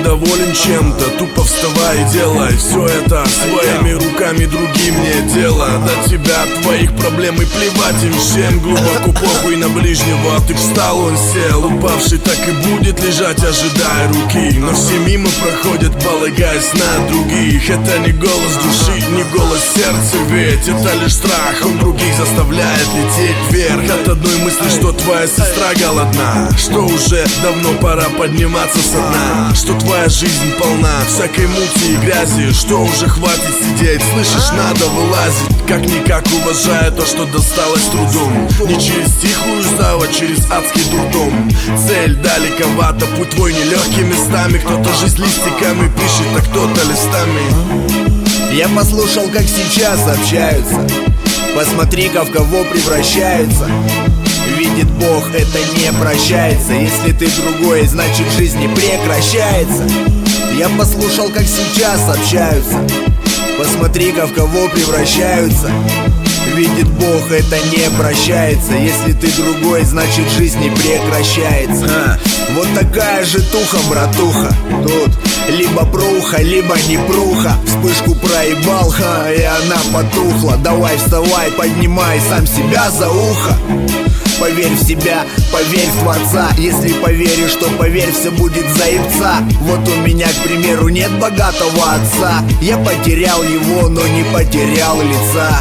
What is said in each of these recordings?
недоволен чем-то, тупо вставай и делай все это своими руками, другим не дело. До тебя, твоих проблем и плевать им всем. Глубоко похуй на ближнего, ты встал, он сел. Упавший так и будет лежать, ожидая руки. Но все мимо проходят, полагаясь на других. Это не голос души, не голос сердца, ведь это лишь страх, он других заставляет лететь вверх. От одной мысли, что твоя сестра голодна, что уже давно пора подниматься со дна, что твоя жизнь полна всякой мути и грязи, что уже хватит сидеть, слышишь, надо вылазить. Как-никак уважая то, что досталось трудом, не через тихую заводь, через адский дурдом. Цель далековата, путь твой нелегкий местами. Кто-то жизнь листиками пишет, а кто-то листами. Я послушал, как сейчас общаются. Посмотри-ка, в кого превращаются. Видит Бог, это не прощается. Если ты другой, значит жизнь не прекращается. Я послушал, как сейчас общаются. Посмотри-ка, в кого превращаются. Видит Бог, это не прощается. Если ты другой, значит жизнь не прекращается. Вот такая же туха, братуха. Тут либо пруха, либо не пруха. Вспышку проебал, и она потухла. Давай вставай, поднимай сам себя за ухо. Поверь в себя, поверь в Творца. Если поверишь, то поверь, все будет заебца. Вот у меня, к примеру, нет богатого отца. Я потерял его, но не потерял лица.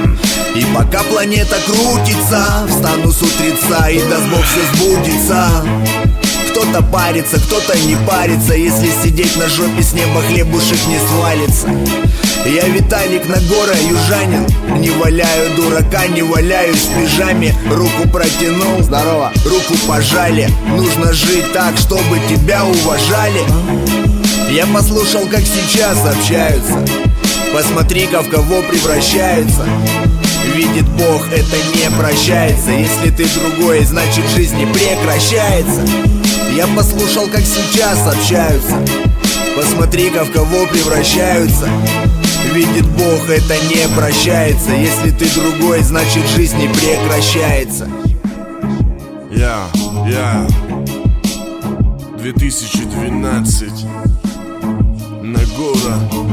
И пока планета крутится, встану с утреца, и даст Бог все сбудется. Кто-то парится, кто-то не парится. Если сидеть на жопе, с неба хлебушек не свалится. Я Виталик Нагора, южанин. Не валяю дурака, не валяюсь в пижаме. Руку протянул, здорово, руку пожали. Нужно жить так, чтобы тебя уважали. Я послушал, как сейчас общаются. Посмотри-ка, в кого превращаются. Видит Бог, это не прощается. Если ты другой, значит жизнь не прекращается. Я послушал, как сейчас общаются. Посмотри-ка, в кого превращаются. Видит Бог, это не прощается. Если ты другой, значит жизнь не прекращается. 2012 Нагора.